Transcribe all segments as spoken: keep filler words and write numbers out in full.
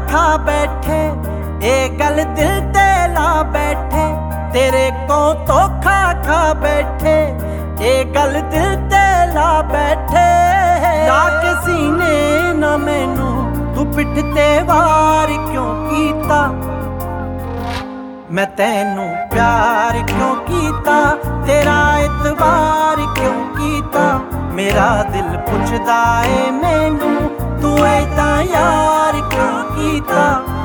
खा बैठे, ए गल दिल ते ला बैठे। तेरे को धोखा खा बैठे, ए गल दिल ते ला बैठे। लाके सीने ना मैनू तू पिठ ते वार क्यों कीता, मैं तैनू प्यार क्यों कीता, तेरा इतबार क्यों कीता। मेरा दिल पुछदा ए मैनू तू ऐदा यार क्यों कीता।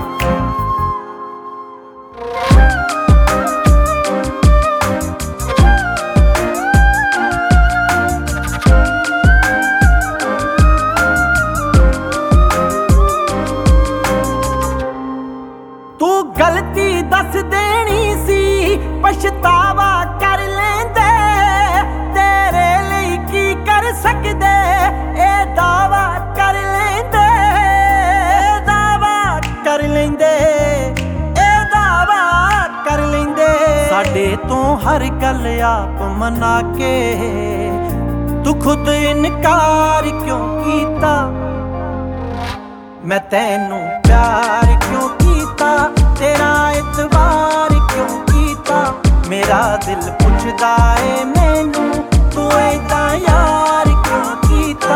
तू गलती दस देनी सी, पछतावा कर लेंदे। तेरे लिए की कर सकदे, ए दावा कर लेंदे। दावा कर लेंदे, ए दावा कर लेंदे। साडे तो हर गल आप मना के तू खुद इनकार क्यों कीता। मैं तैनू प्यार क्यों कीता, तेरा इतबार क्यों कीता। मेरा दिल पुछदा ए मैनू तू ऐदा यार क्यों कीता।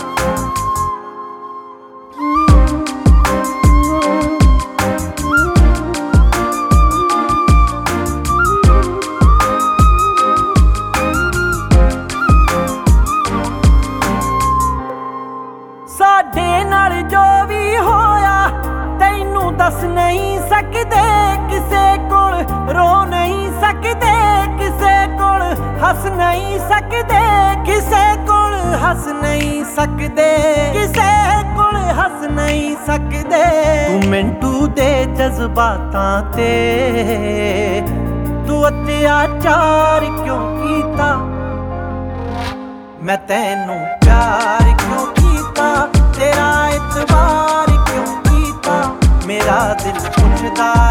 साडे नाल जो भी होया तैनू दस नहीं सकदे। किसे कोल रो नहीं सकदे, किसे कोल हस नहीं सकदे। किसे कोल हस नहीं सकदे, किसे कोल हस नहीं सकदे। तू मिंटू दे जज्बातां ते तू अत्याचार क्यों कीता। मैं तैनू प्यार क्यों कीता, तेरा इतबार क्यों कीता। मेरा दिल पुछदा